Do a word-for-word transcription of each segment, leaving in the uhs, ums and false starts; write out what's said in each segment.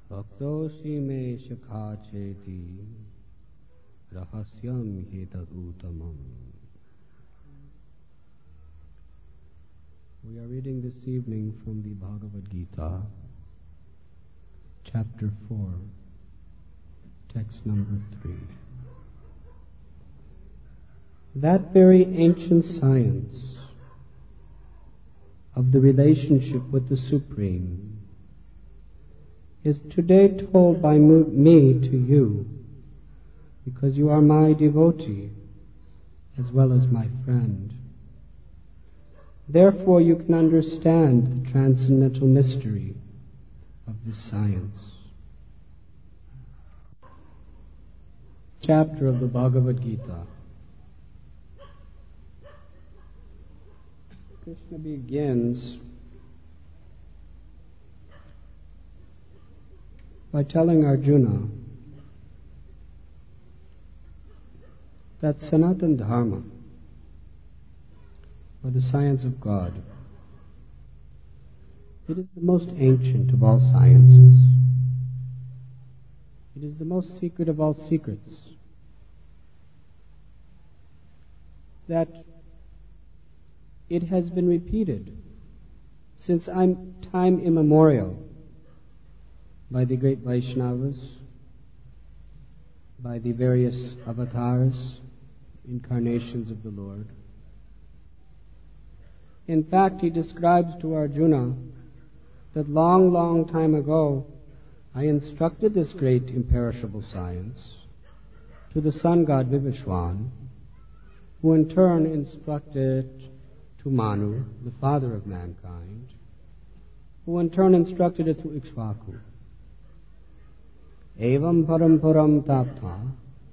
Bhaktoshi me shakha cheti rahasyam hetat uttamam. We are reading this evening from the Bhagavad Gita, chapter four, text number three. That very ancient science of the relationship with the Supreme is today told by me to you, because you are my devotee as well as my friend. Therefore you can understand the transcendental mystery of this science. Chapter of the Bhagavad Gita. Krishna begins by telling Arjuna that Sanatana Dharma, or the science of God, it is the most ancient of all sciences. It is the most secret of all secrets. That it has been repeated since I'm time immemorial by the great Vaishnavas, by the various avatars, incarnations of the Lord. In fact, he describes to Arjuna that long, long time ago, I instructed this great imperishable science to the sun god Vivishwan, who in turn instructed it to Manu, the father of mankind, who in turn instructed it to Ikshvaku. Evam paramparam taptha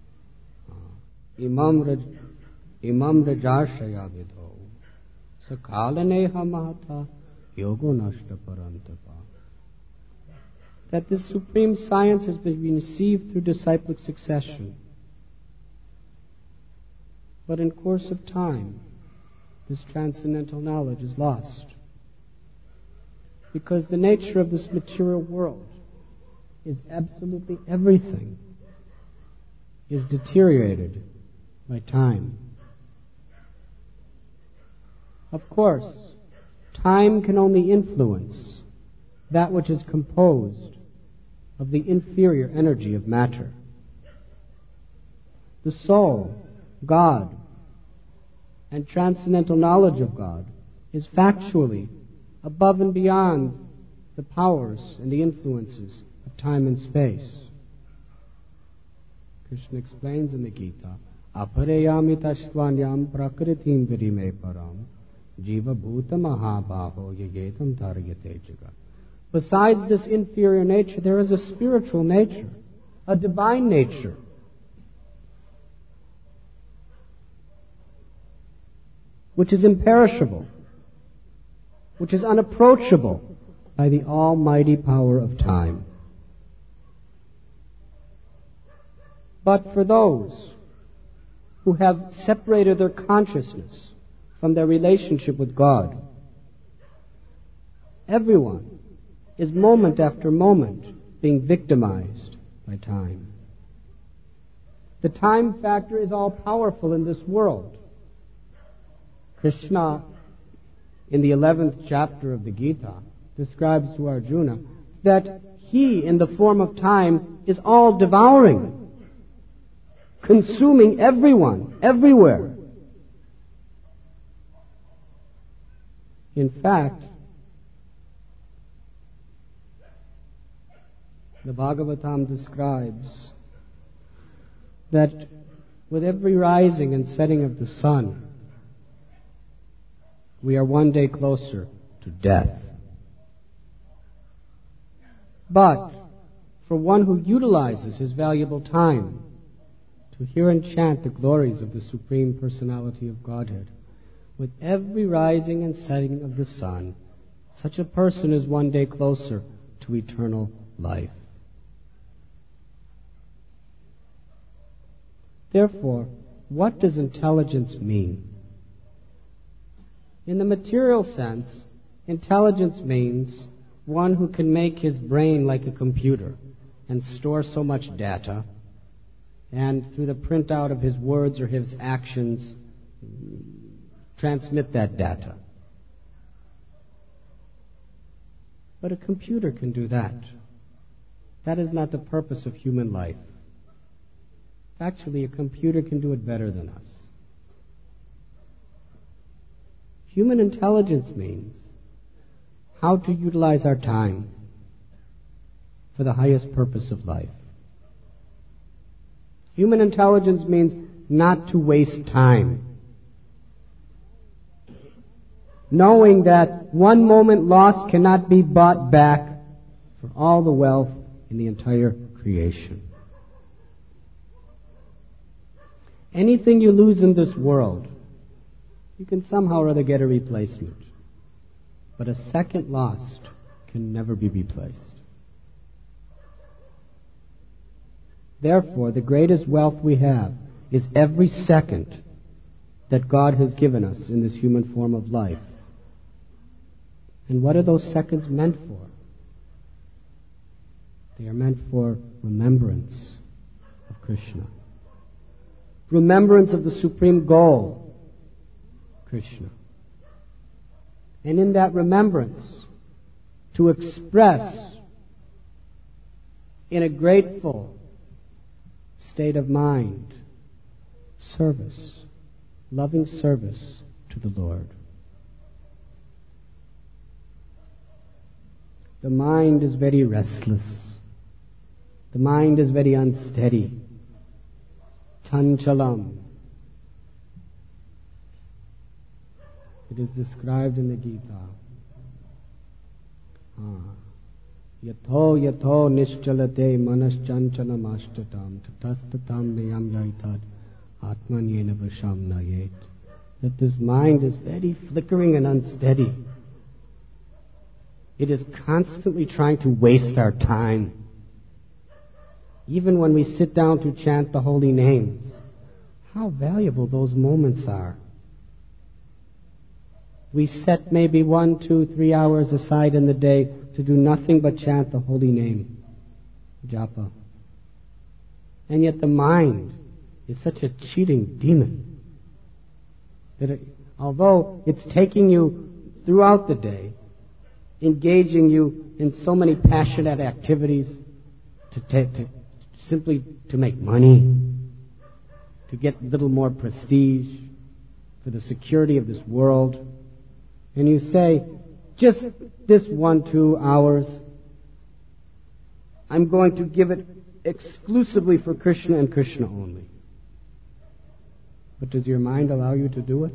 imam raj imam rajashaya vidho sakhalaneha mahata yogo nashta parantapa. That this supreme science has been received through disciplic succession. But in course of time, this transcendental knowledge is lost. Because the nature of this material world is absolutely everything is deteriorated by time. Of course, time can only influence that which is composed of the inferior energy of matter. The soul, God, and transcendental knowledge of God is factually above and beyond the powers and the influences of time and space. Krishna explains in the Gita, Apareyami tastvanyam prakritim virime param jiva bhuta mahabhaho yagetam taryate jagat. Besides this inferior nature, there is a spiritual nature, a divine nature, which is imperishable, which is unapproachable by the almighty power of time. But for those who have separated their consciousness from their relationship with God, everyone is moment after moment being victimized by time. The time factor is all powerful in this world. Krishna, in the eleventh chapter of the Gita, describes to Arjuna that he, in the form of time, is all devouring, consuming everyone, everywhere. In fact, the Bhagavatam describes that with every rising and setting of the sun, we are one day closer to death. But for one who utilizes his valuable time to hear and chant the glories of the Supreme Personality of Godhead, with every rising and setting of the sun, such a person is one day closer to eternal life. Therefore, what does intelligence mean? In the material sense, intelligence means one who can make his brain like a computer, and store so much data, and through the printout of his words or his actions, transmit that data. But a computer can do that. That is not the purpose of human life. Actually, a computer can do it better than us. Human intelligence means how to utilize our time for the highest purpose of life. Human intelligence means not to waste time. Knowing that one moment lost cannot be bought back for all the wealth in the entire creation. Anything you lose in this world, you can somehow or other get a replacement. But a second lost can never be replaced. Therefore, the greatest wealth we have is every second that God has given us in this human form of life. And what are those seconds meant for? They are meant for remembrance of Krishna. Remembrance of the supreme goal, Krishna. And in that remembrance, to express in a grateful state of mind service, loving service to the Lord. The mind is very restless. The mind is very unsteady. Chanchalam. It is described in the Gita. Ah. Yatho yatho nischalate manas chanchalam ashtatam tatastatam nayam yaitad atmanyena vasham nayet. That this mind is very flickering and unsteady. It is constantly trying to waste our time. Even when we sit down to chant the holy names, how valuable those moments are. We set maybe one, two, three hours aside in the day to do nothing but chant the holy name, japa. And yet the mind is such a cheating demon that it, although it's taking you throughout the day, engaging you in so many passionate activities to, ta- to simply to make money, to get a little more prestige, for the security of this world. And you say, just this one, two hours, I'm going to give it exclusively for Krishna and Krishna only. But does your mind allow you to do it?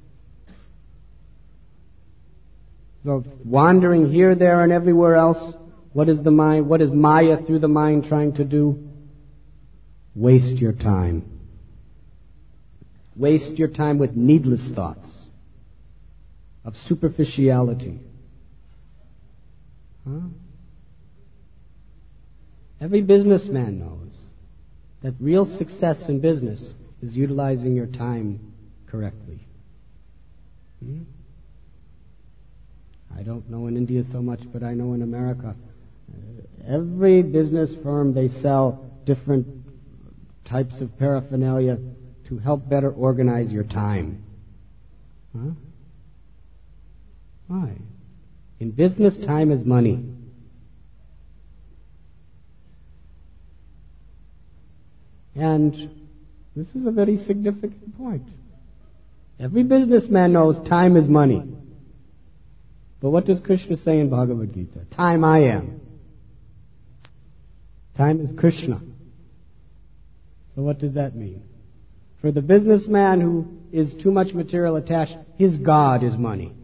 So wandering here, there, and everywhere else, what is the mind, what is Maya through the mind trying to do? Waste your time. Waste your time with needless thoughts of superficiality. Huh? Every businessman knows that real success in business is utilizing your time correctly. Hmm? I don't know in India so much, but I know in America, uh, every business firm, they sell different types of paraphernalia to help better organize your time. Huh? Why? In business, time is money. And this is a very significant point. Every businessman knows time is money. But what does Krishna say in Bhagavad Gita? Time I am. Time is Krishna. So what does that mean? For the businessman who is too much material attached, his God is money.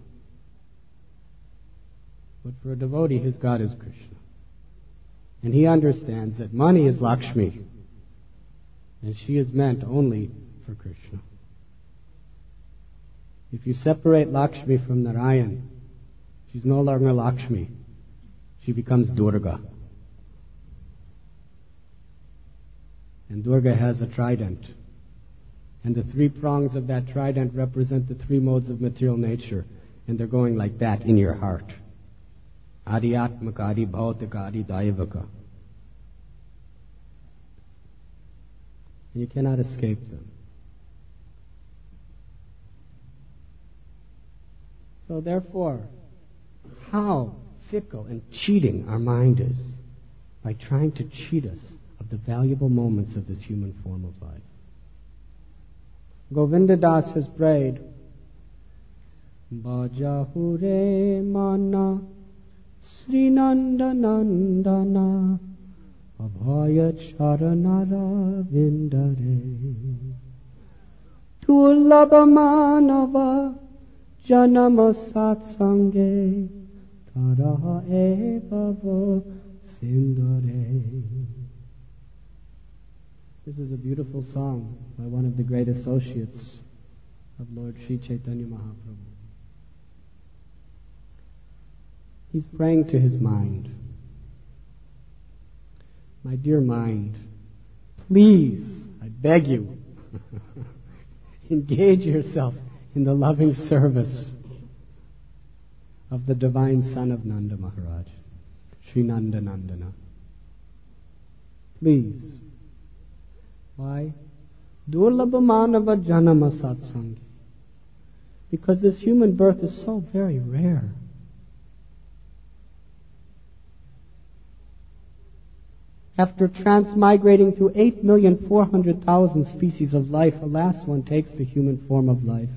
But for a devotee, his God is Krishna. And he understands that money is Lakshmi. And she is meant only for Krishna. If you separate Lakshmi from Narayan, she's no longer Lakshmi. She becomes Durga. And Durga has a trident. And the three prongs of that trident represent the three modes of material nature. And they're going like that in your heart. Adi Atmaka, Adi Bhautika, Adi Daivaka. You cannot escape them. So therefore, how fickle and cheating our mind is by trying to cheat us of the valuable moments of this human form of life. Govinda Das has prayed, Bajahure mana Srinanda Nandana Abhaya Charanara Vindare Tulabha Manava Janama Satsange Taraha Evavo Sindare. This is a beautiful song by one of the great associates of Lord Sri Chaitanya Mahaprabhu. He's praying to his mind. My dear mind, please, I beg you, engage yourself in the loving service of the divine son of Nanda Maharaj, Sri Nanda Nandana. Please. Why? Durlabha manava janama satsangi. Because this human birth is so very rare. After transmigrating through eight million four hundred thousand species of life, alas, one takes the human form of life.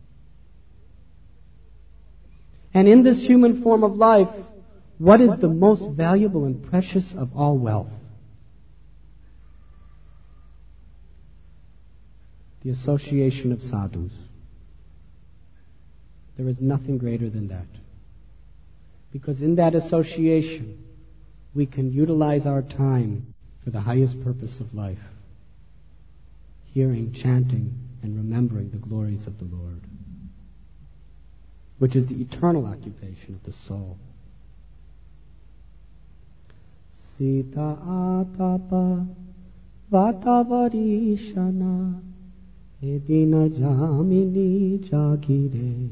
And in this human form of life, what is the most valuable and precious of all wealth? The association of sadhus. There is nothing greater than that. Because in that association, we can utilize our time for the highest purpose of life, hearing, chanting, and remembering the glories of the Lord, which is the eternal occupation of the soul. Sita atapa vatavarishana edina jamini jagire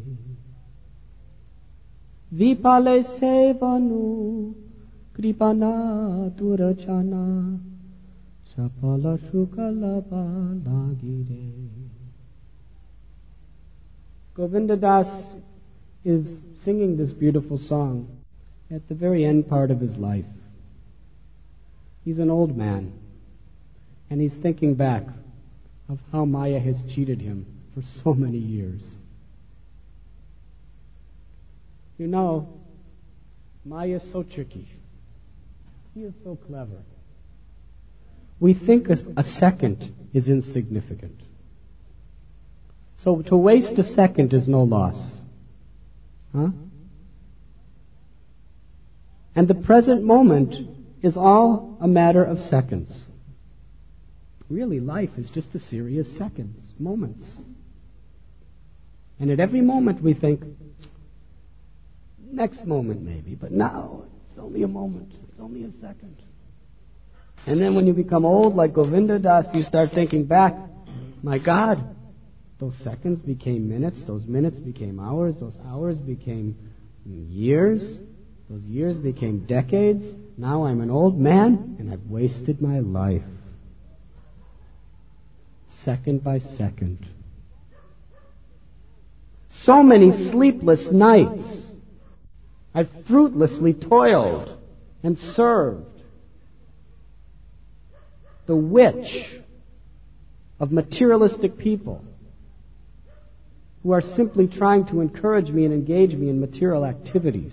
vipale sevanu kripana durachana chapala shukalaba lagire. Govinda Das is singing this beautiful song at the very end part of his life. He's an old man, and he's thinking back of how Maya has cheated him for so many years. You know, Maya is so tricky. He is so clever. We think a, a second is insignificant. So to waste a second is no loss. Huh? And the present moment is all a matter of seconds. Really, life is just a series of seconds, moments. And at every moment we think, next moment maybe, but now it's only a moment, it's only a second. And then when you become old like Govinda Das, you start thinking back, my God, those seconds became minutes, those minutes became hours, those hours became years, those years became decades. Now I'm an old man and I've wasted my life. Second by second. So many sleepless nights. I've fruitlessly toiled and served the witch of materialistic people who are simply trying to encourage me and engage me in material activities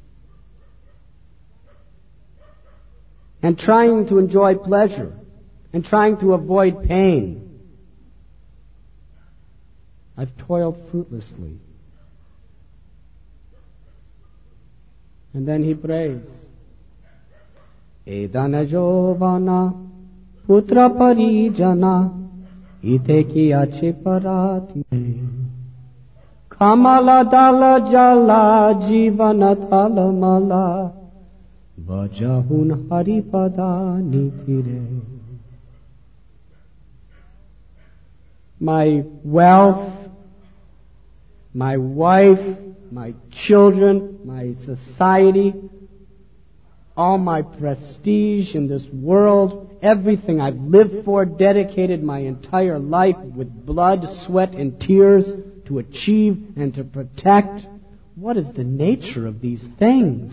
and trying to enjoy pleasure and trying to avoid pain. I've toiled fruitlessly. And then he prays, Edana Jovana Putra Parijana Ite Kiyache Parati Kamala Dala Jala Jivana Thala Mala Bajahun Haripada Nitire. My wealth, my wife, my children, my society, all my prestige in this world, everything I've lived for, dedicated my entire life with blood, sweat, and tears to achieve and to protect. What is the nature of these things?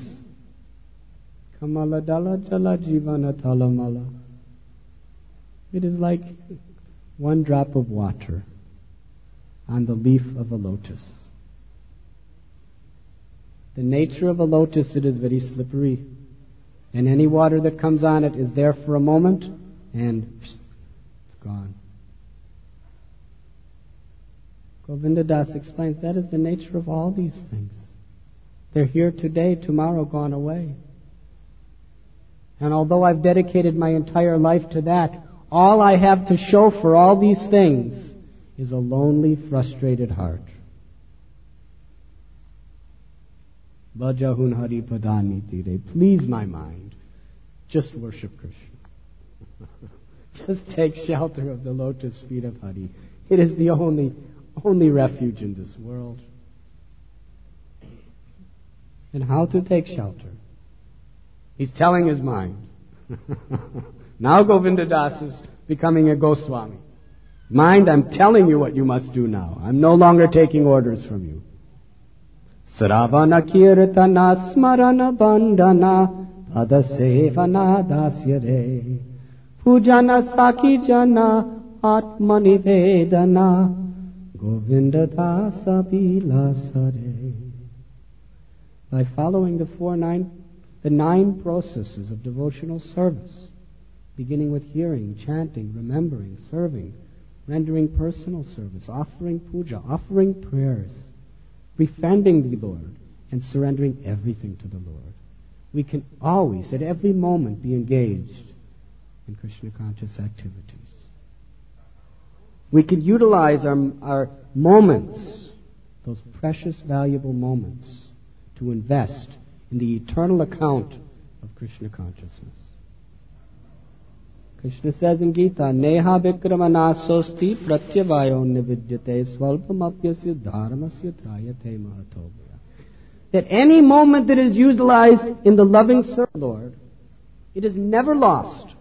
It is like one drop of water on the leaf of a lotus. The nature of a lotus, it is very slippery. And any water that comes on it is there for a moment, and it's gone. Govinda Das explains that is the nature of all these things. They're here today, tomorrow gone away. And although I've dedicated my entire life to that, all I have to show for all these things is a lonely, frustrated heart. Bhajahun Hari Padani Tire. Please my mind. Just worship Krishna. Just take shelter of the lotus feet of Hari. It is the only, only refuge in this world. And how to take shelter? He's telling his mind. Now Govinda Das is becoming a Goswami. Mind, I'm telling you what you must do now. I'm no longer taking orders from you. Sravana kirtana smarana bandana padasevana dasyare pujana sakijana atmanivedana Govinda dasa bilasare. By following the four nine the nine processes of devotional service, beginning with hearing, chanting, remembering, serving, rendering personal service, offering puja, offering prayers, befriending the Lord, and surrendering everything to the Lord, we can always, at every moment, be engaged in Krishna conscious activities. We can utilize our, our moments, those precious, valuable moments, to invest in the eternal account of Krishna consciousness. Krishna says in Gita, Neha Vikramana Sosti Pratyavayo Nividyate Swalpamapyasya Dharmasya Trayate Mahatobhaya. That any moment that is utilized in the loving service of the Lord, it is never lost.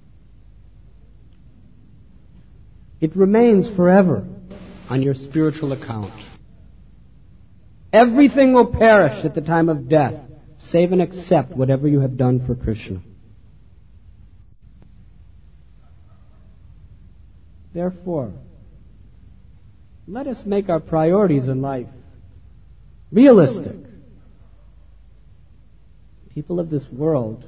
It remains forever on your spiritual account. Everything will perish at the time of death, save and except whatever you have done for Krishna. Therefore, let us make our priorities in life realistic. People of this world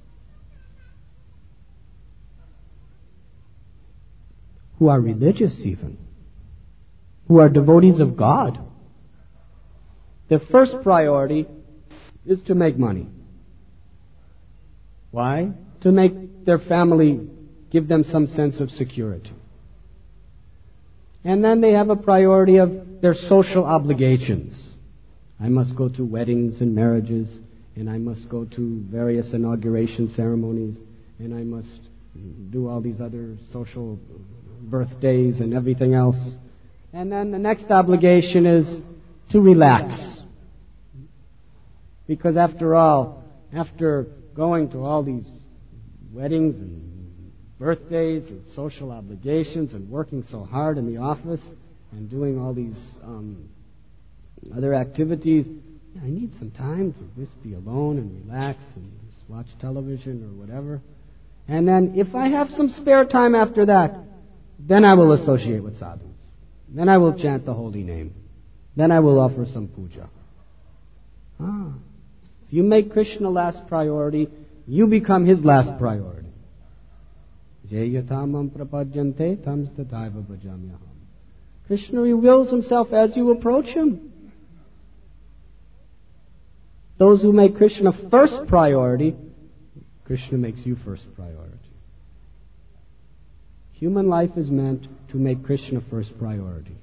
who are religious even, who are devotees of God, their first priority is to make money. Why? To make their family, give them some sense of security. And then they have a priority of their social obligations. I must go to weddings and marriages, and I must go to various inauguration ceremonies, and I must do all these other social birthdays and everything else. And then the next obligation is to relax. Because after all, after going to all these weddings and birthdays and social obligations and working so hard in the office and doing all these um, other activities, I need some time to just be alone and relax and just watch television or whatever. And then if I have some spare time after that, then I will associate with sadhus. Then I will chant the holy name. Then I will offer some puja. Ah. If you make Krishna last priority, you become his last priority. Krishna reveals himself as you approach him. Those who make Krishna first priority, Krishna makes you first priority. Human life is meant to make Krishna first priority.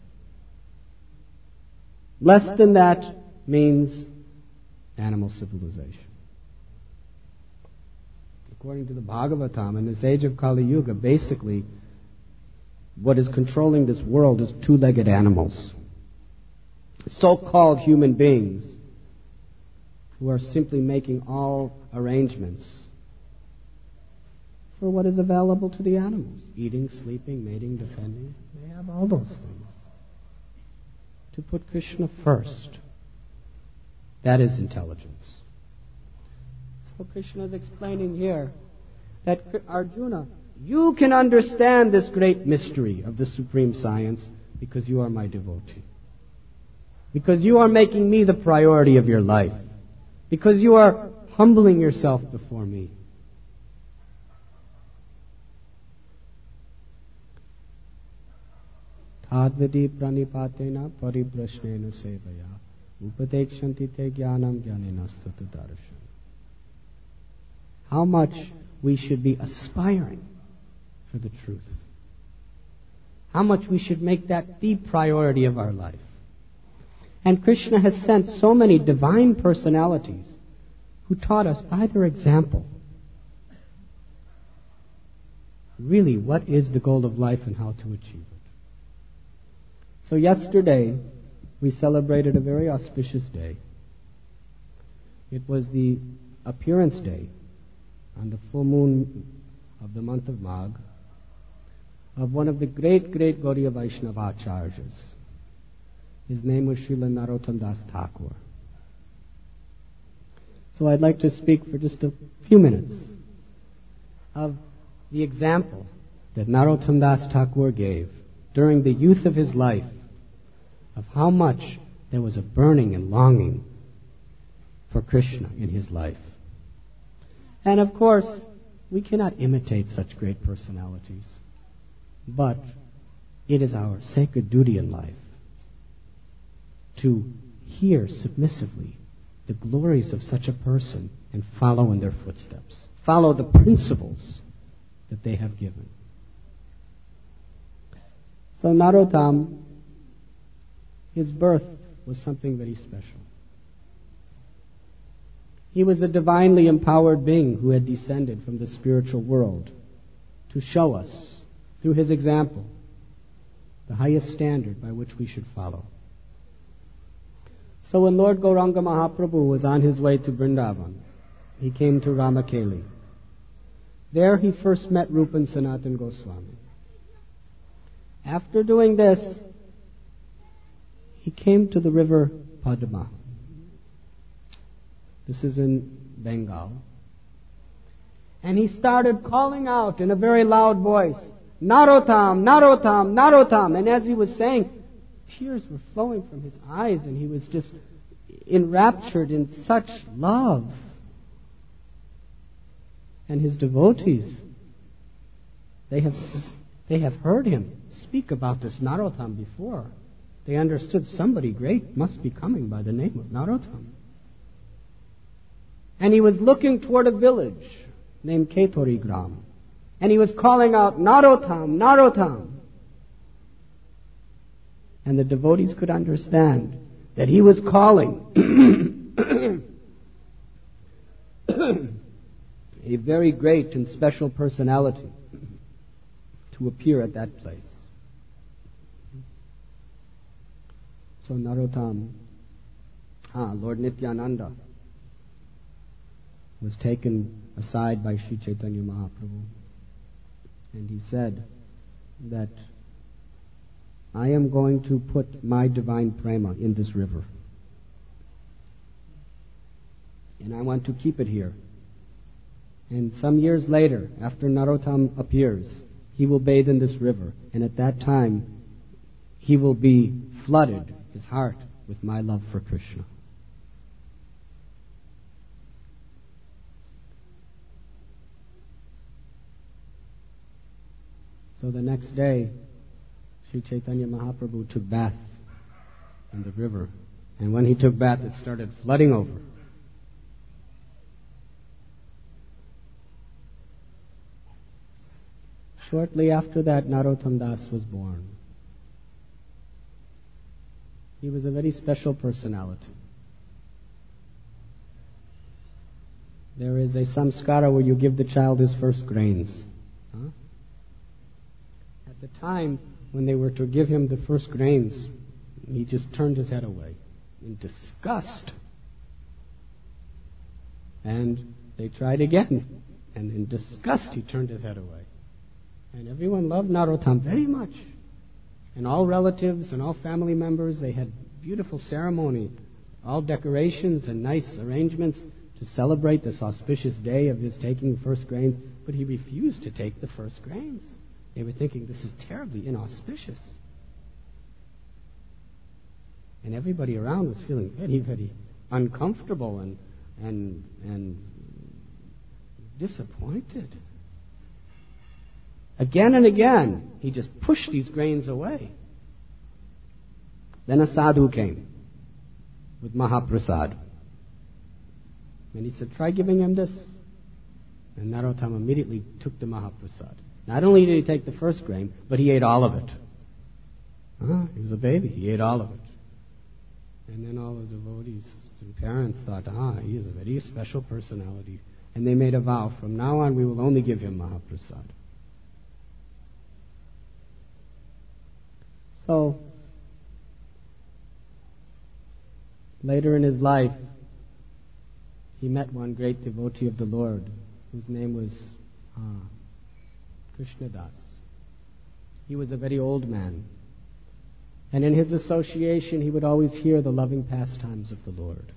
Less than that means animal civilization. According to the Bhagavatam, in this age of Kali Yuga, basically, what is controlling this world is two-legged animals. So-called human beings who are simply making all arrangements for what is available to the animals. Eating, sleeping, mating, defending. They have all those things. To put Krishna first, that is intelligence. So Krishna is explaining here that Arjuna, you can understand this great mystery of the supreme science because you are my devotee. Because you are making me the priority of your life. Because you are humbling yourself before me. Tadvidi pranipatena pariprashnena sevaya upadekshanti te jnanam jnanena statu darshan. How much we should be aspiring for the truth. How much we should make that the priority of our life. And Krishna has sent so many divine personalities who taught us by their example really what is the goal of life and how to achieve it. So yesterday we celebrated a very auspicious day. It was the appearance day on the full moon of the month of Magh of one of the great, great Gaudiya Vaishnava Acharyas. His name was Srila Narottam Das Thakur. So I'd like to speak for just a few minutes of the example that Narottam Das Thakur gave during the youth of his life of how much there was a burning and longing for Krishna in his life. And of course, we cannot imitate such great personalities, but it is our sacred duty in life to hear submissively the glories of such a person and follow in their footsteps. Follow the principles that they have given. So Narottam, his birth was something very special. He was a divinely empowered being who had descended from the spiritual world to show us, through his example, the highest standard by which we should follow. So when Lord Gauranga Mahaprabhu was on his way to Vrindavan, he came to Ramakeli. There he first met Rupan Sanatan Goswami. After doing this, he came to the river Padma. This is in Bengal. And he started calling out in a very loud voice, Narottam, Narottam, Narottam. And as he was saying, tears were flowing from his eyes and he was just enraptured in such love. And his devotees, they have, they have heard him speak about this Narottam before. They understood somebody great must be coming by the name of Narottam. And he was looking toward a village named Ketori Gram. And he was calling out, Narottam, Narottam. And the devotees could understand that he was calling a very great and special personality to appear at that place. So Narottam, ah, Lord Nityananda, was taken aside by Sri Chaitanya Mahaprabhu. And he said that I am going to put my divine prema in this river. And I want to keep it here. And some years later, after Narottam appears, he will bathe in this river. And at that time, he will be flooded, his heart, with my love for Krishna. So the next day, Sri Chaitanya Mahaprabhu took bath in the river. And when he took bath, it started flooding over. Shortly after that, Narottam Das was born. He was a very special personality. There is a samskara where you give the child his first grains. Huh? At the time when they were to give him the first grains, he just turned his head away in disgust. And they tried again. And in disgust, he turned his head away. And everyone loved Narottam very much. And all relatives and all family members, they had beautiful ceremony, all decorations and nice arrangements to celebrate this auspicious day of his taking the first grains. But he refused to take the first grains. They were thinking, this is terribly inauspicious. And everybody around was feeling very, very uncomfortable and and and disappointed. Again and again, he just pushed these grains away. Then a sadhu came with Mahaprasad. And he said, try giving him this. And Narottam immediately took the Mahaprasad. Not only did he take the first grain, but he ate all of it. Uh-huh. He was a baby. He ate all of it. And then all the devotees and parents thought, ah, he is a very special personality. And they made a vow, from now on we will only give him Mahaprasad. So, later in his life, he met one great devotee of the Lord, whose name was uh, Krishnadas. He was a very old man. And in his association, he would always hear the loving pastimes of the Lord.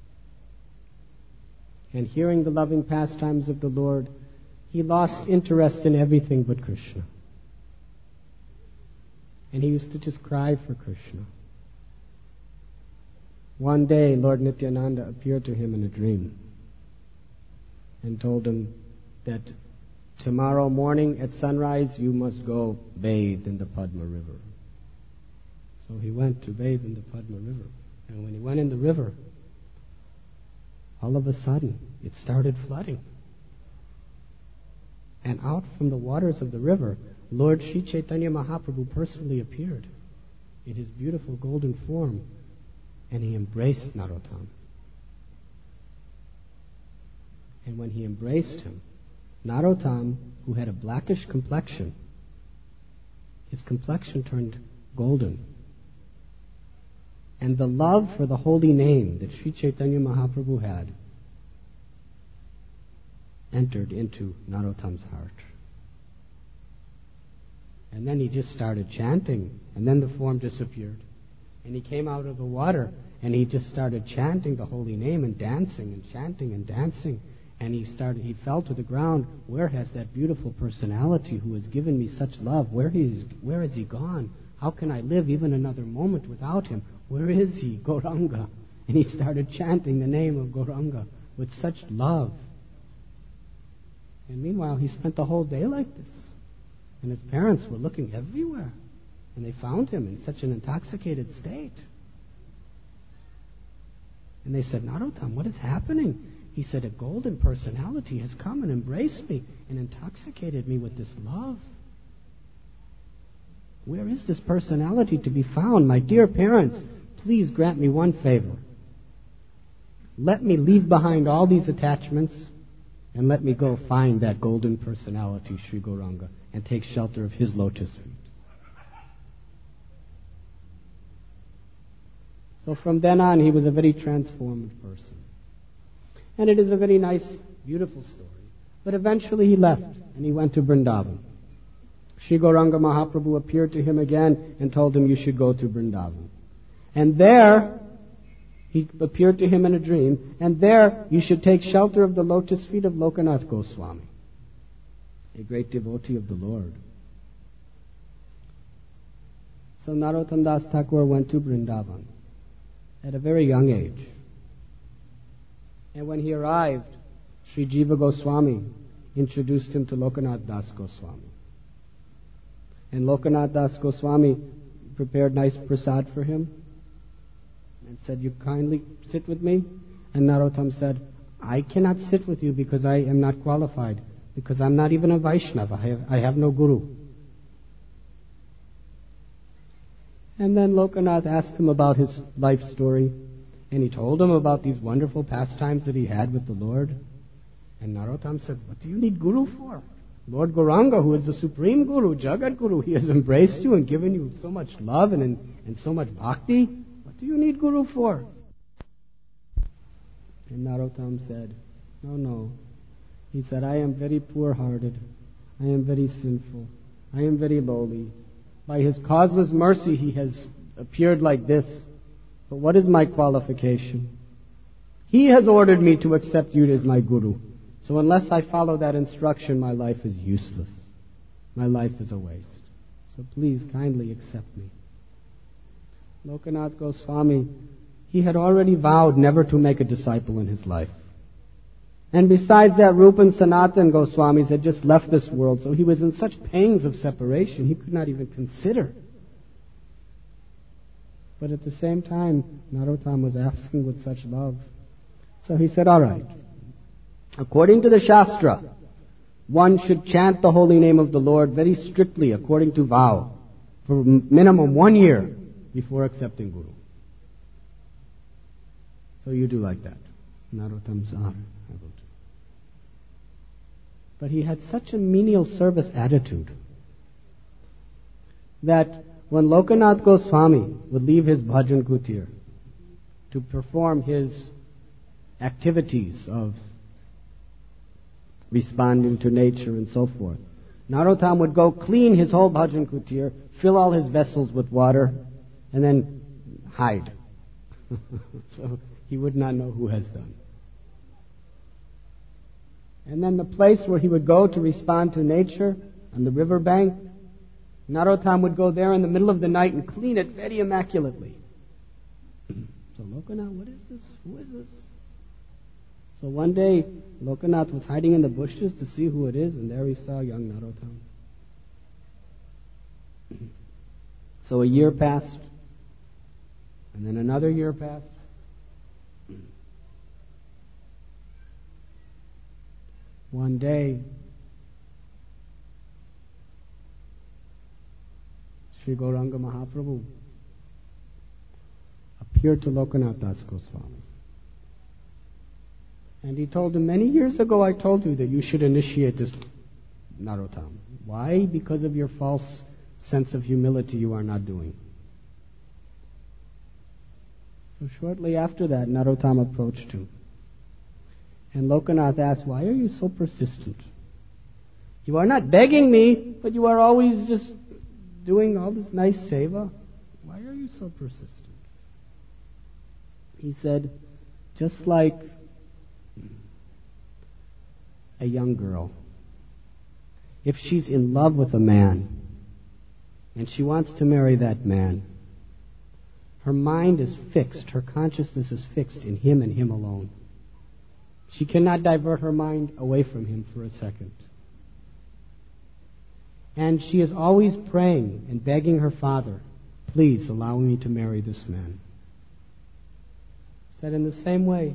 And hearing the loving pastimes of the Lord, he lost interest in everything but Krishna. And he used to just cry for Krishna. One day, Lord Nityananda appeared to him in a dream and told him that tomorrow morning at sunrise, you must go bathe in the Padma River. So he went to bathe in the Padma River. And when he went in the river, all of a sudden, it started flooding. And out from the waters of the river, Lord Sri Chaitanya Mahaprabhu personally appeared in his beautiful golden form, and he embraced Narottam. And when he embraced him, Narottam, who had a blackish complexion, his complexion turned golden. And the love for the holy name that Sri Chaitanya Mahaprabhu had entered into Narottam's heart. And then he just started chanting, and then the form disappeared. And he came out of the water, and he just started chanting the holy name and dancing and chanting and dancing. And he started, he fell to the ground. Where has that beautiful personality who has given me such love, where he is, where has he gone? How can I live even another moment without him? Where is he, Gauranga? And he started chanting the name of Gauranga with such love. And meanwhile, he spent the whole day like this. And his parents were looking everywhere. And they found him in such an intoxicated state. And they said, Narottam, what is happening? He said, a golden personality has come and embraced me and intoxicated me with this love. Where is this personality to be found? My dear parents, please grant me one favor. Let me leave behind all these attachments and let me go find that golden personality, Sri Gauranga, and take shelter of his lotus feet. So from then on, he was a very transformed person. And it is a very nice, beautiful story. But eventually he left and he went to Vrindavan. Sri Gauranga Mahaprabhu appeared to him again and told him, you should go to Vrindavan. And there, he appeared to him in a dream, and there you should take shelter of the lotus feet of Lokanath Goswami, a great devotee of the Lord. So Narottam Das Thakur went to Vrindavan at a very young age. And when he arrived, Sri Jiva Goswami introduced him to Lokanath Das Goswami. And Lokanath Das Goswami prepared nice prasad for him and said, you kindly sit with me? And Narottam said, I cannot sit with you because I am not qualified, because I'm not even a Vaishnava. I have, I have no guru. And then Lokanath asked him about his life story, and he told him about these wonderful pastimes that he had with the Lord. And Narottam said, what do you need guru for? Lord Gauranga, who is the supreme guru, Jagat Guru, he has embraced you and given you so much love and, and, and so much bhakti. What do you need guru for? And Narottam said, No, no. He said, I am very poor-hearted. I am very sinful. I am very lowly. By His causeless mercy, He has appeared like this. But what is my qualification? He has ordered me to accept you as my Guru. So unless I follow that instruction, my life is useless. My life is a waste. So please kindly accept me. Lokanath Goswami, he had already vowed never to make a disciple in his life. And besides that, Rupa and Sanatan Goswamis had just left this world, so he was in such pangs of separation he could not even consider. But at the same time, Narottam was asking with such love. So he said, all right, according to the Shastra, one should chant the holy name of the Lord very strictly according to vow for minimum one year before accepting Guru. So you do like that. Narottam said, I will do. But he had such a menial service attitude that when Lokanath Goswami would leave his bhajan kutir to perform his activities of responding to nature and so forth, Narottam would go clean his whole bhajan kutir, fill all his vessels with water, and then hide. So he would not know who has done. And then the place where he would go to respond to nature, on the riverbank, Narottam would go there in the middle of the night and clean it very immaculately. So Lokanath, what is this? Who is this? So one day, Lokanath was hiding in the bushes to see who it is, and there he saw young Narottam. So a year passed, and then another year passed. One day, Sri Gauranga Mahaprabhu appeared to Lokanath Das Goswami. And he told him, many years ago I told you that you should initiate this Narottam. Why? Because of your false sense of humility you are not doing. So shortly after that, Narottam approached him. And Lokanath asked, why are you so persistent? You are not begging me, but you are always just doing all this nice seva. Why are you so persistent? He said, just like a young girl, if she's in love with a man and she wants to marry that man, her mind is fixed, her consciousness is fixed in him and him alone. She cannot divert her mind away from him for a second. And she is always praying and begging her father, please allow me to marry this man. Said in the same way,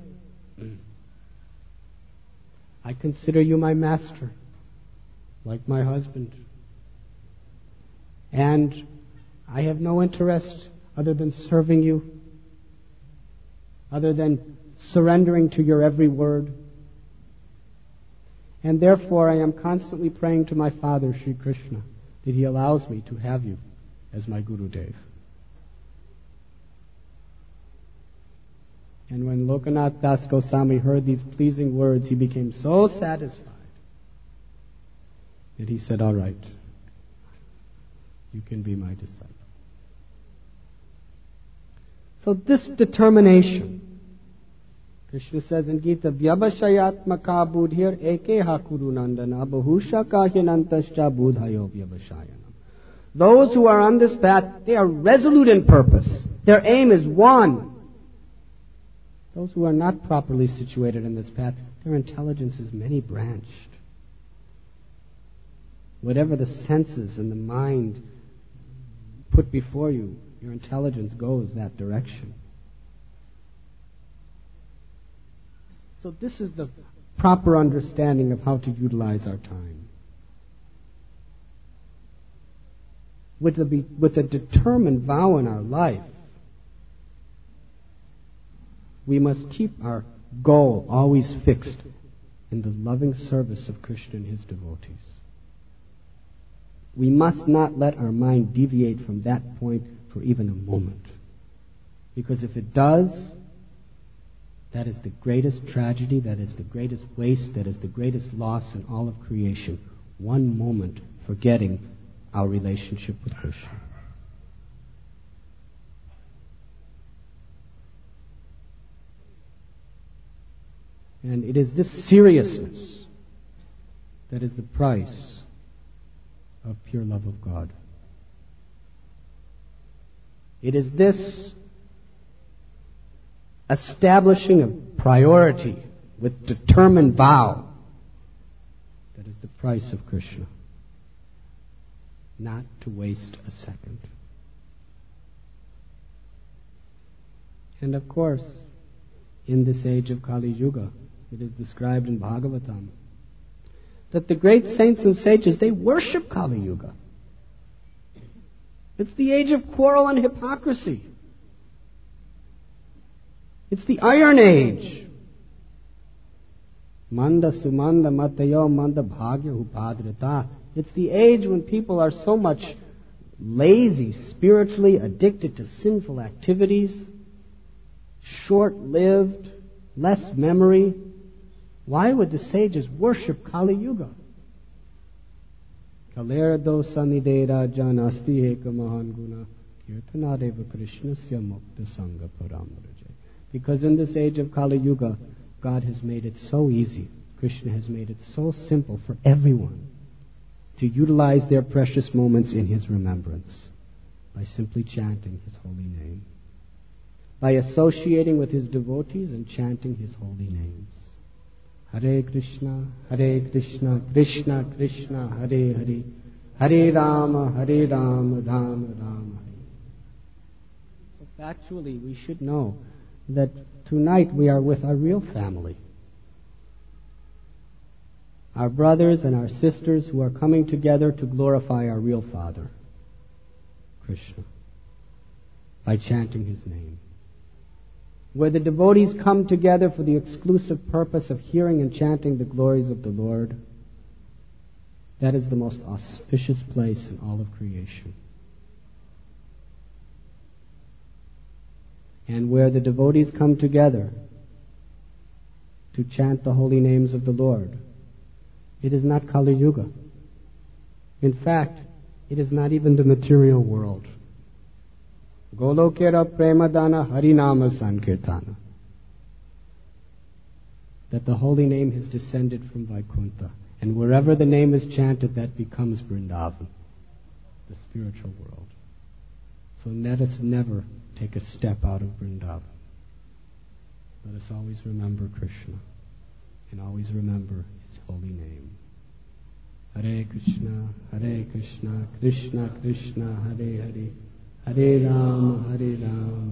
I consider you my master, like my husband. And I have no interest other than serving you, other than surrendering to your every word. And therefore I am constantly praying to my Father, Sri Krishna, that he allows me to have you as my Gurudev. And when Lokanath Das Goswami heard these pleasing words, he became so satisfied that he said, all right, you can be my disciple. So this determination, Krishna says in Gita, Vyabhashayatmaka budhir eke hakuru nandana bahusha kahyanantascha budhayo vyabhashayanam. Those who are on this path, they are resolute in purpose. Their aim is one. Those who are not properly situated in this path, their intelligence is many-branched. Whatever the senses and the mind put before you, your intelligence goes that direction. So this is the proper understanding of how to utilize our time. With a, with a determined vow in our life, we must keep our goal always fixed in the loving service of Krishna and his devotees. We must not let our mind deviate from that point for even a moment. Because if it does, That is the greatest tragedy, that is the greatest waste, that is the greatest loss in all of creation. One moment forgetting our relationship with Krishna. And it is this seriousness that is the price of pure love of God. It is this establishing of priority with determined vow that is the price of Krishna. Not to waste a second. And of course, in this age of Kali Yuga, it is described in Bhagavatam that the great saints and sages, they worship Kali Yuga. It's the age of quarrel and hypocrisy. It's the Iron Age. Manda sumanda matayo manda bhagya upadrita. It's the age when people are so much lazy, spiritually addicted to sinful activities, short-lived, less memory. Why would the sages worship Kali Yuga? Kalerado sanidera janasti eka mahan guna kirtanadeva krishnasya mukta sangha paramraja. Because in this age of Kali Yuga, God has made it so easy, Krishna has made it so simple for everyone to utilize their precious moments in His remembrance by simply chanting His holy name, by associating with His devotees and chanting His holy names. Hare Krishna, Hare Krishna, Krishna Krishna, Hare Hare, Hare Rama, Hare Rama, Rama Rama, Hare. So factually, we should know that tonight we are with our real family. Our brothers and our sisters who are coming together to glorify our real Father, Krishna, by chanting His name. Where the devotees come together for the exclusive purpose of hearing and chanting the glories of the Lord, that is the most auspicious place in all of creation. And where the devotees come together to chant the holy names of the Lord, it is not Kali Yuga. In fact, it is not even the material world. Golokera Premadana Harinama Sankirtana. That the holy name has descended from Vaikuntha. And wherever the name is chanted, that becomes Vrindavan, the spiritual world. So let us never take a step out of Vrindavan. Let us always remember Krishna and always remember His holy name. Hare Krishna, Hare Krishna, Krishna Krishna, Hare Hare, Hare Rama, Hare Rama,